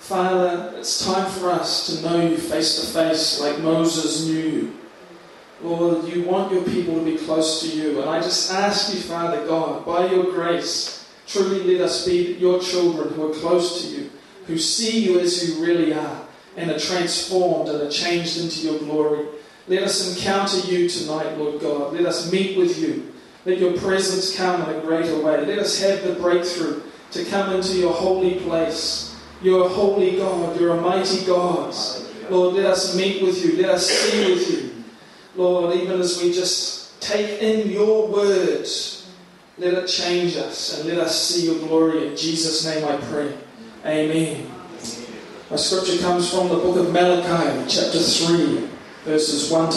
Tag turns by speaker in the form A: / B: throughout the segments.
A: Father, it's time for us to know you face to face like Moses knew you. Lord, you want your people to be close to you. And I just ask you, Father God, by your grace, truly let us be your children who are close to you, who see you as you really are, and are transformed and are changed into your glory. Let us encounter you tonight, Lord God. Let us meet with you. Let your presence come in a greater way. Let us have the breakthrough to come into your holy place. You're a holy God. You're a mighty God. Lord, let us meet with you. Let us see with you. Lord, even as we just take in your word, let it change us and let us see your glory. In Jesus' name I pray. Amen. My scripture comes from the book of Malachi, chapter 3, verses 1 to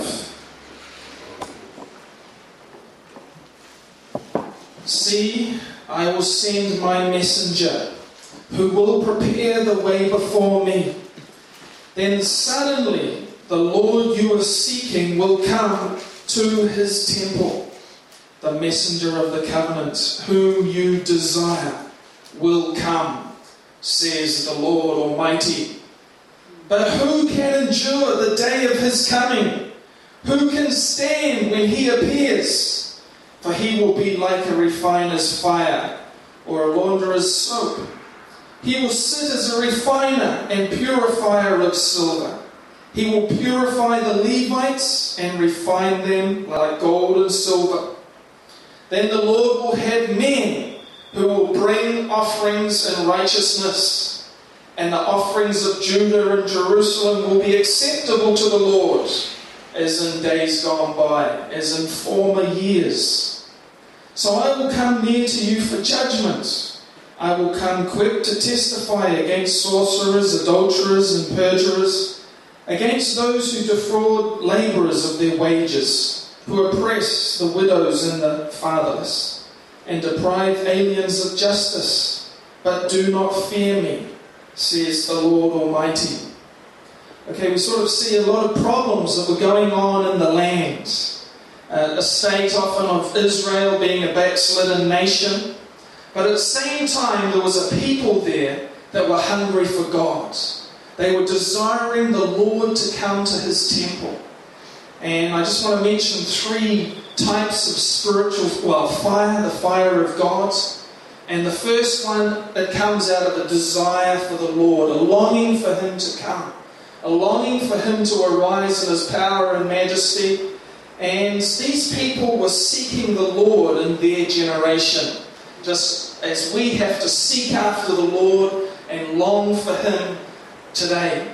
A: 5. See, I will send my messenger, who will prepare the way before me. Then suddenly the Lord you are seeking will come to his temple. The messenger of the covenant, whom you desire, will come, says the Lord Almighty. But who can endure the day of his coming? Who can stand when he appears? For he will be like a refiner's fire, or a launderer's soap. He will sit as a refiner and purifier of silver. He will purify the Levites and refine them like gold and silver. Then the Lord will have men who will bring offerings in righteousness, and the offerings of Judah and Jerusalem will be acceptable to the Lord, as in days gone by, as in former years. So I will come near to you for judgment. I will come quick to testify against sorcerers, adulterers, and perjurers, against those who defraud labourers of their wages, who oppress the widows and the fatherless, and deprive aliens of justice, but do not fear me, says the Lord Almighty. Okay, we sort of see a lot of problems that were going on in the land. A state often of Israel being a backslidden nation, but at the same time there was a people there that were hungry for God. They were desiring the Lord to come to his temple. And I just want to mention 3 types of spiritual, fire, the fire of God. And the first one that comes out of a desire for the Lord, a longing for him to come, a longing for him to arise in his power and majesty. And these people were seeking the Lord in their generation, just as we have to seek after the Lord and long for him today.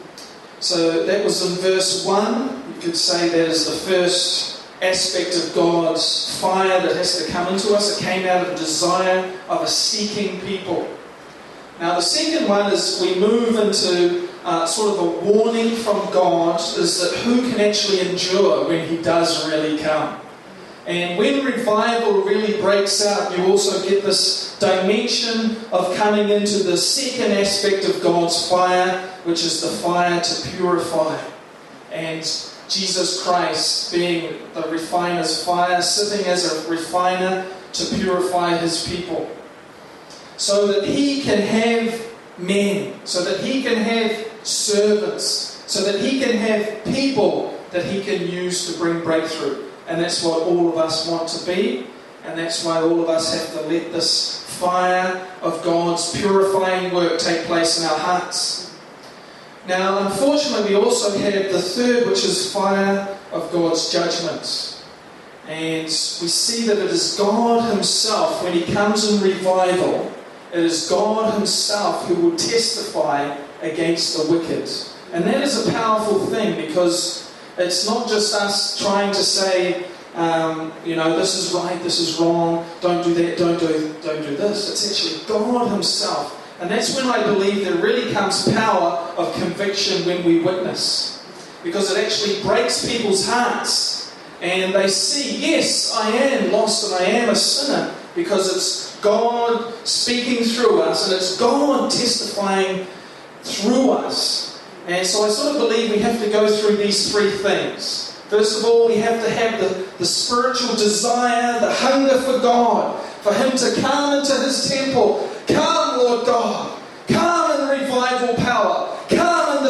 A: So that was in verse 1. You could say that is the first aspect of God's fire that has to come into us. It came out of a desire of a seeking people. Now the second one is we move into sort of a warning from God, is that who can actually endure when he does really come. And when revival really breaks out, you also get this dimension of coming into the second aspect of God's fire, which is the fire to purify. And Jesus Christ being the refiner's fire, sitting as a refiner to purify his people. So that he can have men, so that he can have servants, so that he can have people that he can use to bring breakthrough. And that's what all of us want to be. And that's why all of us have to let this fire of God's purifying work take place in our hearts. Now, unfortunately, we also have the third, which is fire of God's judgment. And we see that it is God himself, when he comes in revival, it is God himself who will testify against the wicked. And that is a powerful thing, because it's not just us trying to say, this is right, this is wrong, don't do that, don't do this. It's actually God himself. And that's when I believe there really comes power of conviction when we witness. Because it actually breaks people's hearts. And they see, yes, I am lost and I am a sinner. Because it's God speaking through us, and it's God testifying through us. And so I sort of believe we have to go through these 3 things. First of all, we have to have the spiritual desire, the hunger for God, for him to come into his temple. Come, Lord God. Come and revive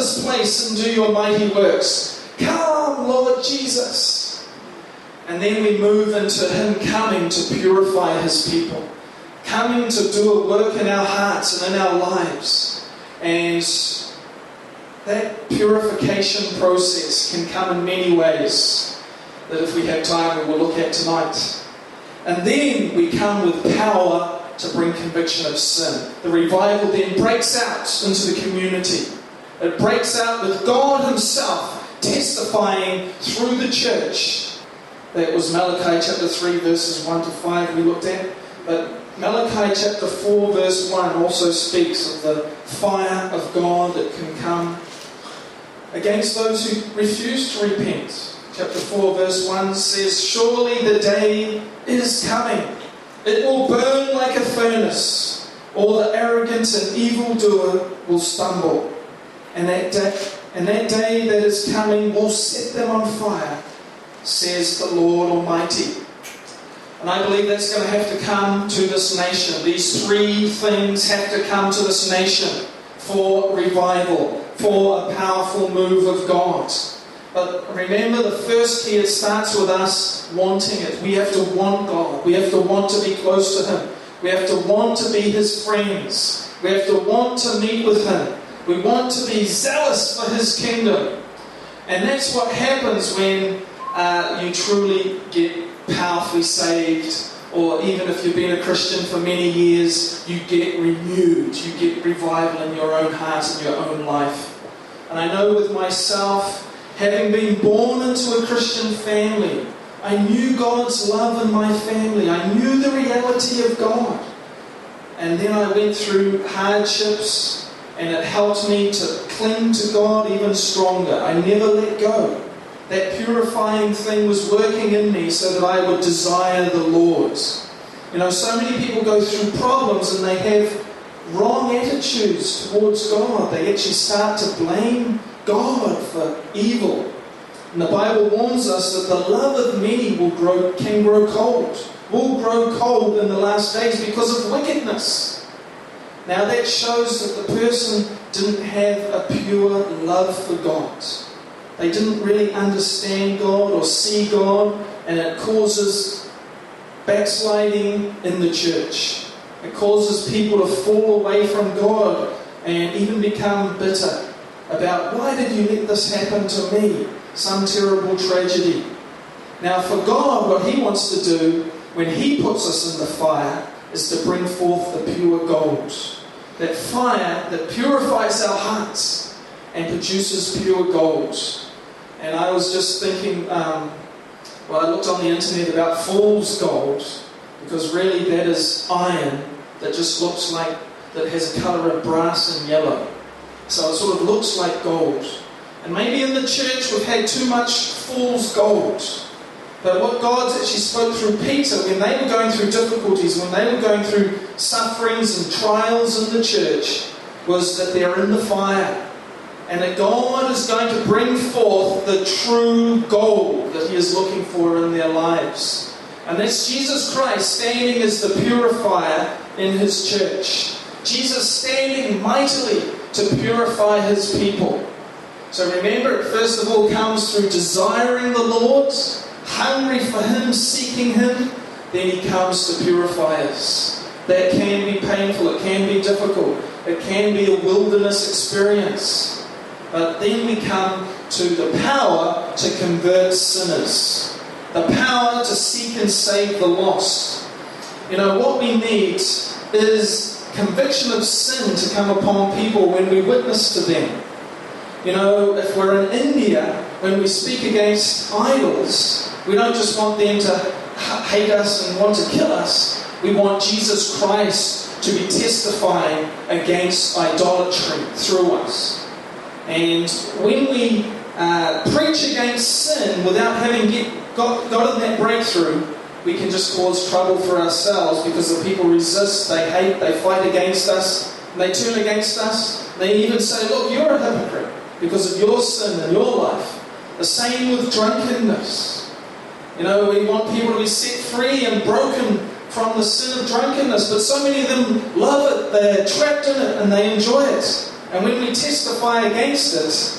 A: this place and do your mighty works. Come, Lord Jesus. And then we move into Him coming to purify His people, coming to do a work in our hearts and in our lives. And that purification process can come in many ways that if we have time we will look at tonight. And then we come with power to bring conviction of sin. The revival then breaks out into the community. It breaks out with God Himself testifying through the church. That was Malachi chapter 3 verses 1 to 5 we looked at. But Malachi chapter 4 verse 1 also speaks of the fire of God that can come against those who refuse to repent. Chapter 4 verse 1 says, surely the day is coming. It will burn like a furnace. All the arrogant and evildoer will stumble. And that day that is coming will set them on fire, says the Lord Almighty. And I believe that's going to have to come to this nation. These three things have to come to this nation for revival, for a powerful move of God. But remember, the first key, it starts with us wanting it. We have to want God. We have to want to be close to Him. We have to want to be His friends. We have to want to meet with Him. We want to be zealous for His kingdom. And that's what happens when you truly get powerfully saved, or even if you've been a Christian for many years, you get renewed. You get revival in your own heart and your own life. And I know with myself, having been born into a Christian family, I knew God's love in my family. I knew the reality of God. And then I went through hardships, and it helped me to cling to God even stronger. I never let go. That purifying thing was working in me so that I would desire the Lord. You know, so many people go through problems and they have wrong attitudes towards God. They actually start to blame God for evil. And the Bible warns us that the love of many can grow cold. Will grow cold in the last days because of wickedness. Now that shows that the person didn't have a pure love for God. They didn't really understand God or see God, and it causes backsliding in the church. It causes people to fall away from God and even become bitter about, why did you let this happen to me? Some terrible tragedy. Now for God, what He wants to do when He puts us in the fire is to bring forth the pure gold. That fire that purifies our hearts and produces pure gold. And I was just thinking, I looked on the internet about fool's gold, because really that is iron that just looks like, that has a colour of brass and yellow. So it sort of looks like gold. And maybe in the church we've had too much fool's gold. But what God actually spoke through Peter when they were going through difficulties, when they were going through sufferings and trials in the church, was that they're in the fire. And that God is going to bring forth the true gold that He is looking for in their lives. And that's Jesus Christ standing as the purifier in His church. Jesus standing mightily to purify His people. So remember, it first of all comes through desiring the Lord, hungry for Him, seeking Him. Then He comes to purify us. That can be painful, it can be difficult, it can be a wilderness experience. But then we come to the power to convert sinners. The power to seek and save the lost. You know, what we need is conviction of sin to come upon people when we witness to them. You know, if we're in India, when we speak against idols, we don't just want them to hate us and want to kill us. We want Jesus Christ to be testifying against idolatry through us. And when we preach against sin without having gotten that breakthrough, we can just cause trouble for ourselves, because the people resist, they hate, they fight against us, and they turn against us. They even say, look, you're a hypocrite because of your sin in your life. The same with drunkenness. You know, we want people to be set free and broken from the sin of drunkenness, but so many of them love it, they're trapped in it, and they enjoy it. And when we testify against it,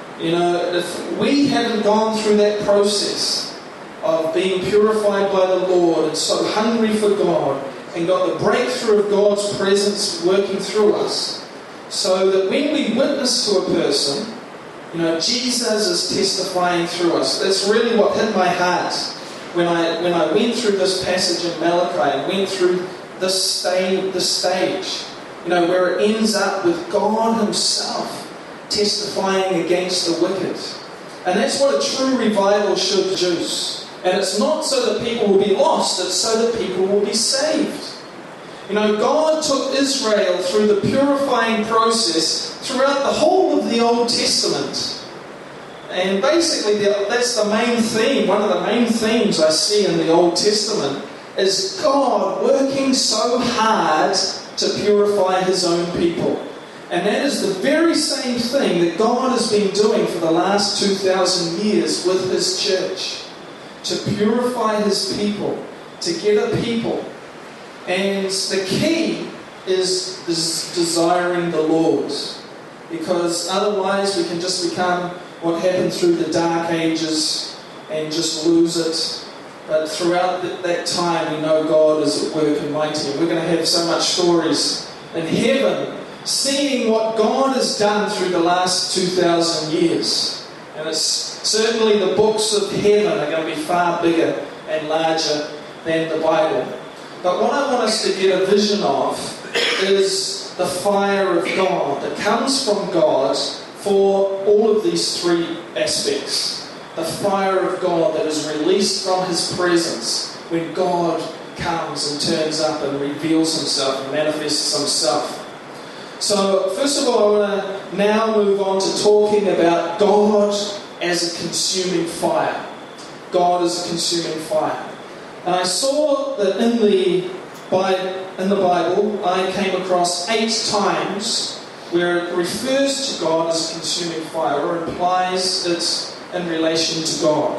A: if we hadn't gone through that process of being purified by the Lord and so hungry for God and got the breakthrough of God's presence working through us, so that when we witness to a person, Jesus is testifying through us. That's really what hit my heart when I went through this passage in Malachi and went through this stage, where it ends up with God Himself testifying against the wicked. And that's what a true revival should produce. And it's not so that people will be lost, it's so that people will be saved. God took Israel through the purifying process throughout the whole of the Old Testament. And basically that's the main theme, one of the main themes I see in the Old Testament, is God working so hard to purify His own people. And that is the very same thing that God has been doing for the last 2,000 years with His church. To purify His people, to get a people. And the key is desiring the Lord. Because otherwise we can just become what happened through the Dark Ages and just lose it. But throughout that time we know God is at work and mighty. And we're going to have so much stories in heaven seeing what God has done through the last 2,000 years. And it's certainly the books of heaven are going to be far bigger and larger than the Bible. But what I want us to get a vision of is the fire of God that comes from God for all of these three aspects. The fire of God that is released from His presence when God comes and turns up and reveals Himself and manifests Himself. So, first of all, I want to now move on to talking about God as a consuming fire. God as a consuming fire. And I saw that in the Bible, I came across 8 times where it refers to God as a consuming fire, or implies it's in relation to God.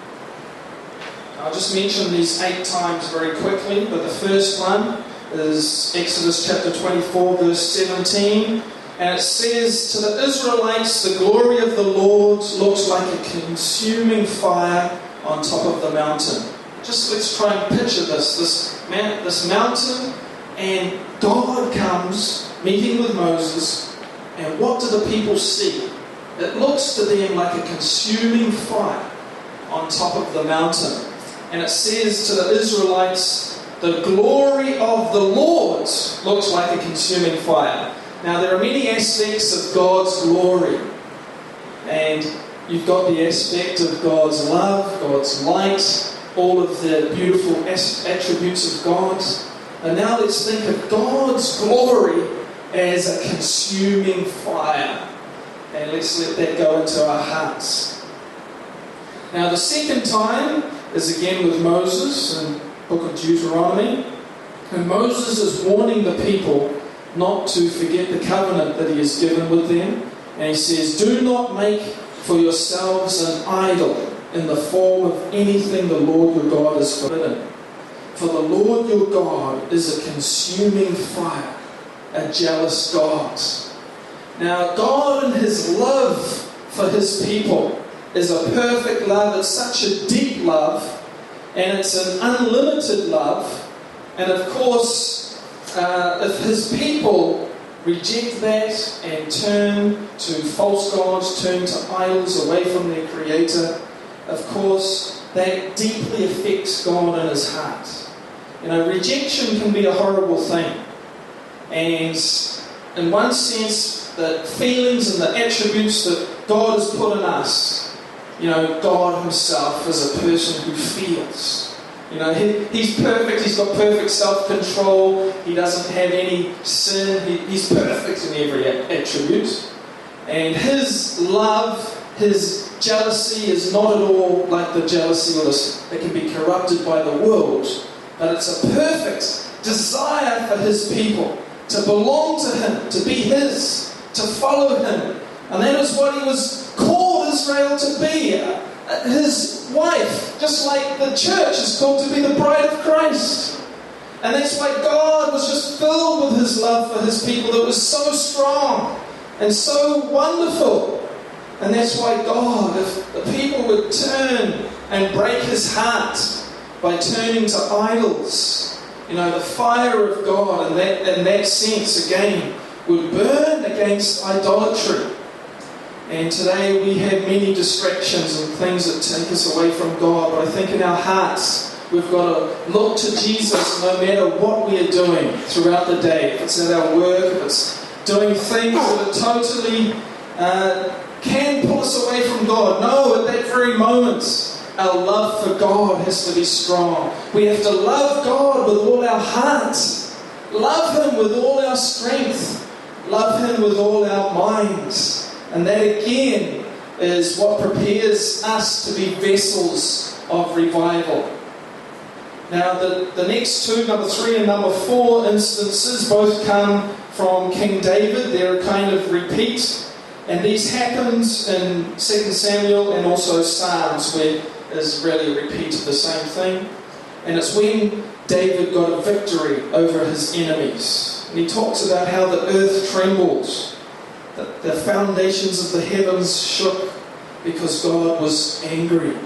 A: I'll just mention these 8 times very quickly, but the first one is Exodus chapter 24 verse 17, and it says, "To the Israelites the glory of the Lord looks like a consuming fire on top of the mountain." Just let's try and picture this mountain, and God comes meeting with Moses, and what do the people see? It looks to them like a consuming fire on top of the mountain. And it says to the Israelites, the glory of the Lord looks like a consuming fire. Now there are many aspects of God's glory. And you've got the aspect of God's love, God's light, all of the beautiful attributes of God. And now let's think of God's glory as a consuming fire. And let's let that go into our hearts. Now the second time is again with Moses in the book of Deuteronomy. And Moses is warning the people not to forget the covenant that he has given with them. And he says, "Do not make for yourselves an idol in the form of anything the Lord your God has forbidden. For the Lord your God is a consuming fire, a jealous God." Now, God in His love for His people is a perfect love. It's such a deep love, and it's an unlimited love. And of course, if His people reject that and turn to false gods, turn to idols away from their Creator, of course, that deeply affects God in His heart. Rejection can be a horrible thing. And in one sense, the feelings and the attributes that God has put in us, God Himself is a person who feels. He's perfect, He's got perfect self-control, He doesn't have any sin, He's perfect in every attribute. And His love, His jealousy is not at all like the jealousy that can be corrupted by the world, but it's a perfect desire for His people to belong to Him, to be His, to follow Him. And that is what He was called Israel to be, His wife, just like the church is called to be the bride of Christ. And that's why God was just filled with His love for His people that was so strong and so wonderful. And that's why God, if the people would turn and break his heart by turning to idols, the fire of God in that sense again would burn against idolatry. And today we have many distractions and things that take us away from God. But I think in our hearts we've got to look to Jesus no matter what we are doing throughout the day. If it's at our work, if it's doing things that are totally can pull us away from God. No, at that very moment, our love for God has to be strong. We have to love God with all our heart. Love him with all our strength. Love him with all our minds. And that again is what prepares us to be vessels of revival. Now the next two, number 3 and number 4 instances, both come from King David. They're a kind of repeat. And these happened in 2 Samuel and also Psalms, where is really a repeat of the same thing. And it's when David got a victory over his enemies. And he talks about how the earth trembled, that the foundations of the heavens shook because God was angry.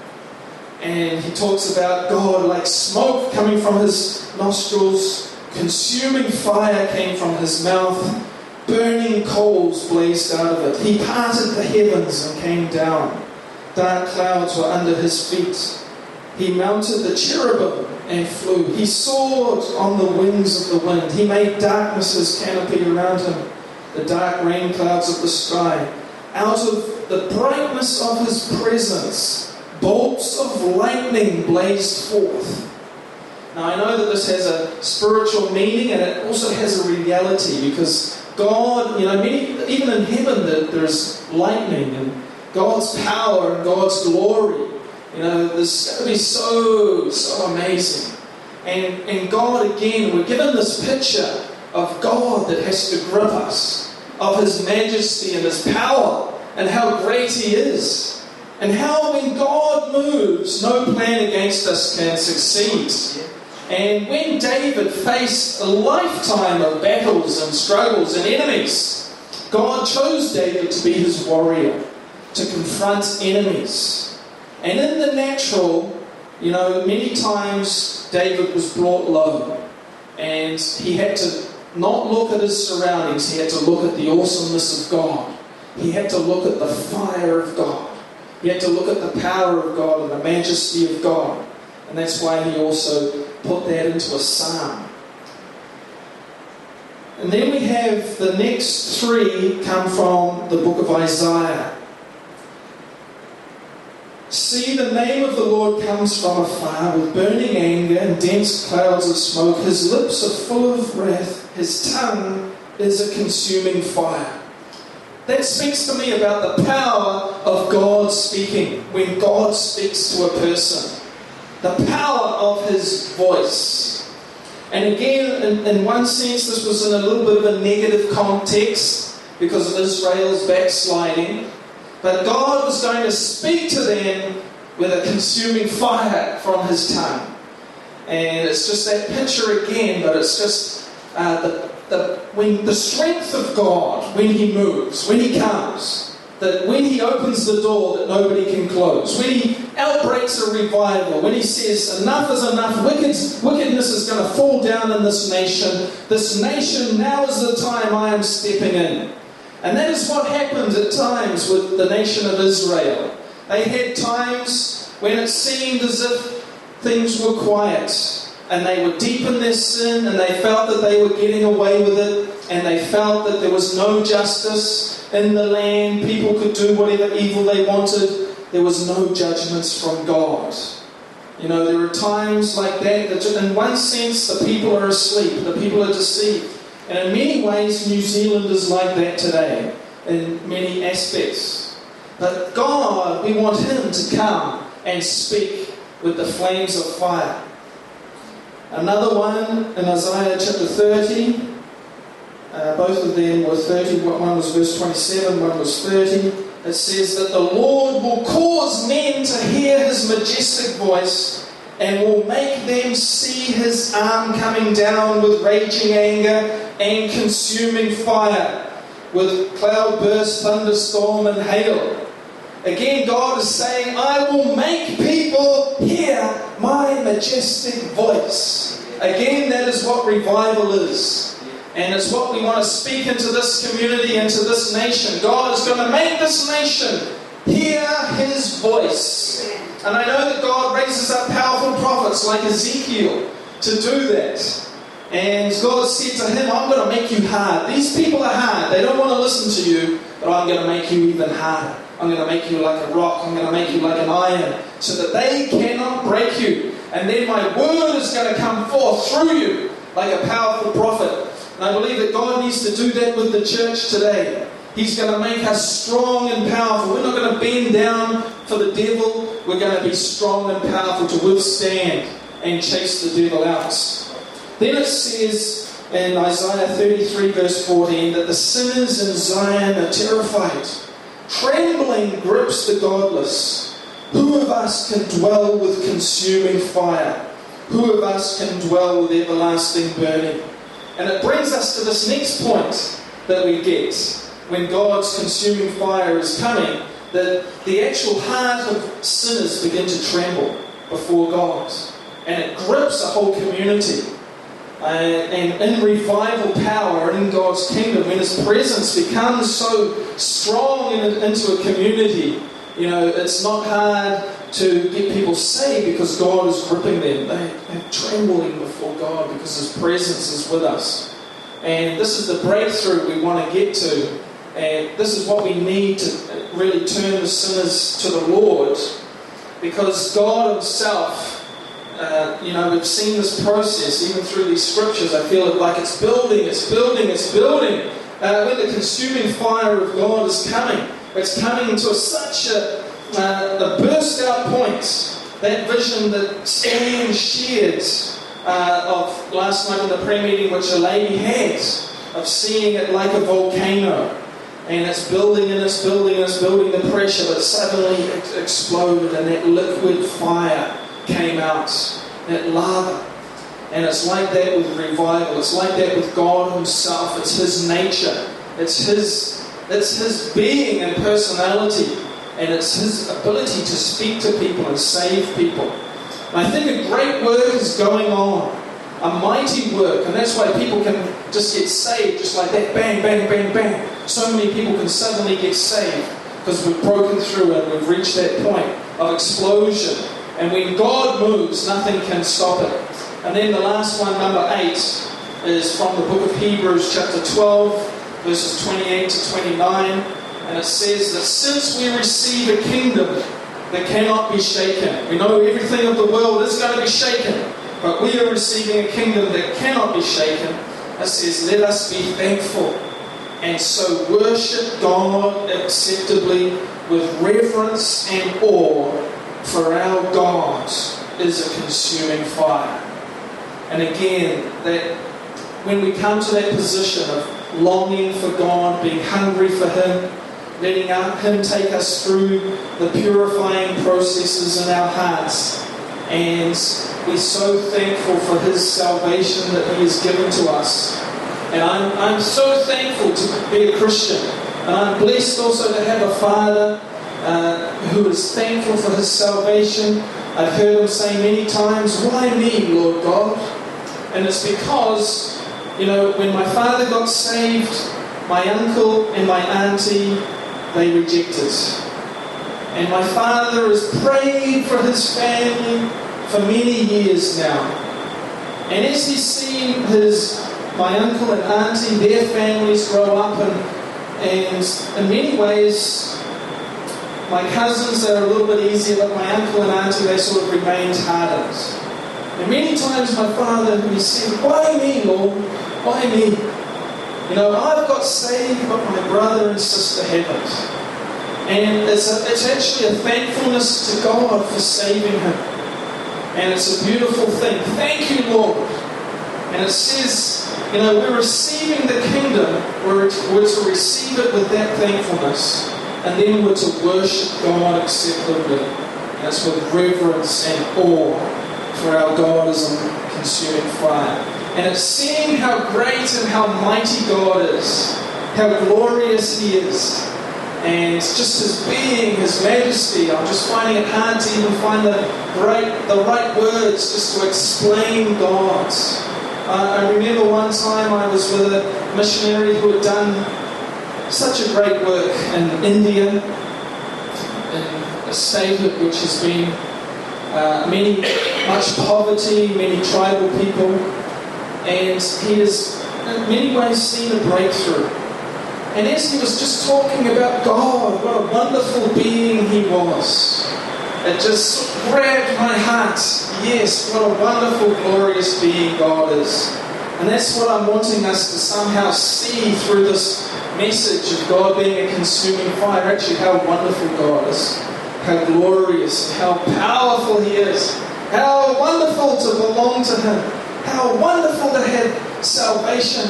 A: And he talks about God like smoke coming from his nostrils, consuming fire came from his mouth, burning coals blazed out of it. He parted the heavens and came down. Dark clouds were under his feet. He mounted the cherubim and flew. He soared on the wings of the wind. He made darkness his canopy around him, the dark rain clouds of the sky. Out of the brightness of his presence, bolts of lightning blazed forth. Now I know that this has a spiritual meaning and it also has a reality, because God, even in heaven there's lightning and God's power and God's glory. There's going to be so amazing. And God, again, we're given this picture of God that has to grip us, of his majesty and his power and how great he is. And how when God moves, no plan against us can succeed. And when David faced a lifetime of battles and struggles and enemies, God chose David to be his warrior, to confront enemies. And in the natural, many times David was brought low. And he had to not look at his surroundings, he had to look at the awesomeness of God. He had to look at the fire of God. He had to look at the power of God and the majesty of God. And that's why he also put that into a psalm. And then we have the next 3 come from the book of Isaiah. See, the name of the Lord comes from afar with burning anger and dense clouds of smoke. His lips are full of wrath. His tongue is a consuming fire. That speaks to me about the power of God speaking. When God speaks to a person, the power of his voice. And again, in one sense, this was in a little bit of a negative context because of Israel's backsliding. But God was going to speak to them with a consuming fire from his tongue. And it's just that picture again, but it's just when the strength of God, when he moves, when he comes, that when he opens the door that nobody can close, when he outbreaks a revival, when he says enough is enough, wickedness is going to fall down in this nation, now is the time I am stepping in. And that is what happened at times with the nation of Israel. They had times when it seemed as if things were quiet, and they were deep in their sin, and they felt that they were getting away with it, and they felt that there was no justice in the land. People could do whatever evil they wanted. There was no judgments from God. There are times like that in one sense the people are asleep, the people are deceived. And in many ways New Zealand is like that today, in many aspects. But God, we want him to come and speak with the flames of fire. Another one in Isaiah chapter 30, both of them were 30, one was verse 27, one was 30. It says that the Lord will cause men to hear his majestic voice and will make them see his arm coming down with raging anger and consuming fire. with cloudburst, thunderstorm, and hail. Again, God is saying, I will make people hear my majestic voice. Again, that is what revival is. And it's what we want to speak into this community, into this nation. God is going to make this nation hear His voice. And I know that God raises up powerful prophets like Ezekiel to do that. And God said to him, I'm going to make you hard. These people are hard. They don't want to listen to you, but I'm going to make you even harder. I'm going to make you like a rock. I'm going to make you like an iron so that they cannot break you. And then my word is going to come forth through you like a powerful prophet. And I believe that God needs to do that with the church today. He's going to make us strong and powerful. We're not going to bend down for the devil. We're going to be strong and powerful to withstand and chase the devil out. Then it says in Isaiah 33 verse 14 that the sinners in Zion are terrified. Trembling grips the godless. Who of us can dwell with consuming fire? Who of us can dwell with everlasting burning? And it brings us to this next point that we get when God's consuming fire is coming, that the actual heart of sinners begin to tremble before God. And it grips a whole community. And in revival power and in God's kingdom, when His presence becomes so strong into a community, you know, it's not hard to get people saved because God is gripping them. They're trembling before God because His presence is with us. And this is the breakthrough we want to get to. And this is what we need to really turn the sinners to the Lord, because God Himself, we've seen this process even through these scriptures. I feel it like it's building. When the consuming fire of God is coming, it's coming into such a burst out point. That vision that Stan shared of last night in the prayer meeting, which a lady had, of seeing it like a volcano. And it's building and it's building and it's building the pressure, but suddenly it exploded and that liquid fire came out, that lava. And it's like that with revival. It's like that with God Himself. It's His nature. It's His being and personality. And it's His ability to speak to people and save people. And I think a great work is going on. A mighty work. And that's why people can just get saved just like that. Bang, bang, bang, bang. So many people can suddenly get saved because we've broken through and we've reached that point of explosion. And when God moves, nothing can stop it. And then the last one, number 8, is from the book of Hebrews chapter 12, verses 28 to 29. And it says that since we receive a kingdom that cannot be shaken, we know everything of the world is going to be shaken, but we are receiving a kingdom that cannot be shaken. It says, let us be thankful and so worship God acceptably with reverence and awe, for our God is a consuming fire. And again, that when we come to that position of longing for God, being hungry for Him, letting Him take us through the purifying processes in our hearts, and we're so thankful for His salvation that He has given to us. And I'm so thankful to be a Christian. And I'm blessed also to have a father who is thankful for his salvation. I've heard him say many times, why me, Lord God? And it's because, when my father got saved, my uncle and my auntie, they rejected. And my father has prayed for his family for many years now. And as he's seen my uncle and auntie, their families grow up, and in many ways, my cousins are a little bit easier, but my uncle and auntie, they sort of remained hardened. And many times my father, he said, why me, Lord? Why me? I've got saved, but my brother and sister haven't. And it's actually a thankfulness to God for saving him. And it's a beautiful thing. Thank you, Lord. And it says, we're receiving the kingdom, we're to receive it with that thankfulness, and then we're to worship God acceptably. And that's with reverence and awe, for our God is a consuming fire. And it's seeing how great and how mighty God is, how glorious He is. And it's just His being, His majesty. I'm just finding it hard to even find the right words just to explain God. I remember one time I was with a missionary who had done such a great work in India, in a state which has been much poverty, many tribal people, and he has in many ways seen a breakthrough. And as he was just talking about God, what a wonderful being He was, it just grabbed my heart. Yes, what a wonderful, glorious being God is. And that's what I'm wanting us to somehow see through this message of God being a consuming fire. Actually, how wonderful God is. How glorious, how powerful He is. How wonderful to belong to Him. How wonderful to have salvation.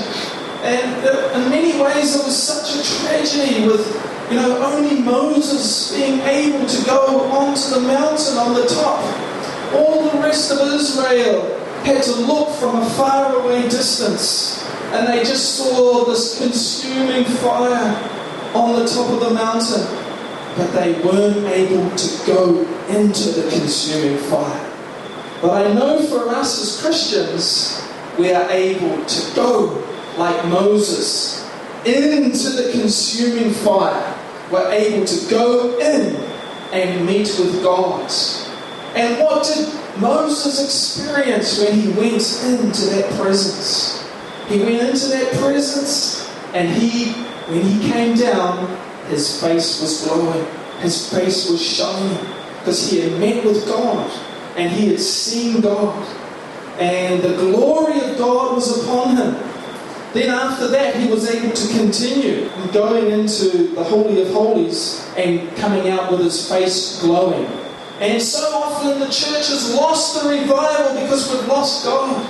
A: And in many ways it was such a tragedy with, only Moses being able to go onto the mountain on the top. All the rest of Israel had to look from a faraway distance, and they just saw this consuming fire on the top of the mountain, but they weren't able to go into the consuming fire. But I know for us as Christians, we are able to go like Moses into the consuming fire. We're able to go in and meet with God. And what did Moses experience when he went into that presence? He went into that presence, and when he came down, his face was glowing. His face was shining, because he had met with God, and he had seen God. And the glory of God was upon him. Then after that, he was able to continue going into the Holy of Holies and coming out with his face glowing. And so often the church has lost the revival because we've lost God.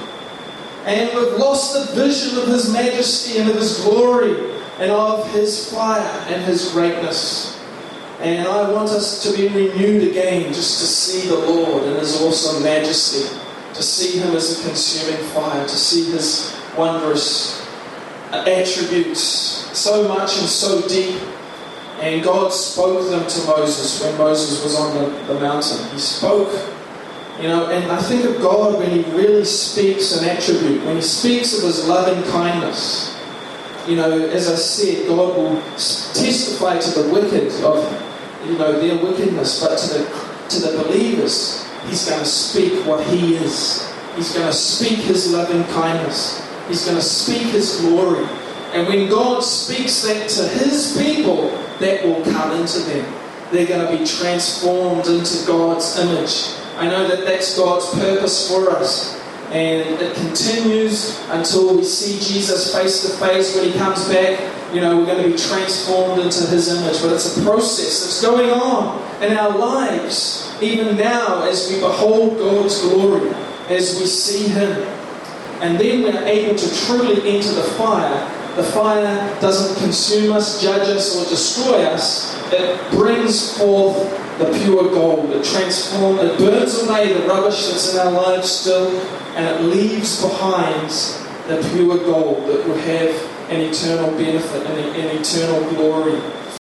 A: And we've lost the vision of His majesty and of His glory and of His fire and His greatness. And I want us to be renewed again, just to see the Lord in His awesome majesty, to see Him as a consuming fire, to see His wondrous attributes so much and so deep. And God spoke them to Moses when Moses was on the mountain. He spoke, and I think of God when He really speaks an attribute, when He speaks of His loving kindness. As I said, God will testify to the wicked of, their wickedness, but to the believers, He's going to speak what He is. He's going to speak His loving kindness. He's going to speak His glory. And when God speaks that to His people, that will come into them. They're going to be transformed into God's image. I know that that's God's purpose for us. And it continues until we see Jesus face to face. When He comes back, we're going to be transformed into His image. But it's a process that's going on in our lives, even now, as we behold God's glory, as we see Him. And then we're able to truly enter the fire. The fire doesn't consume us, judge us, or destroy us. It brings forth the pure gold. It transforms, it burns away the rubbish that's in our lives still, and it leaves behind the pure gold that will have an eternal benefit and an eternal glory.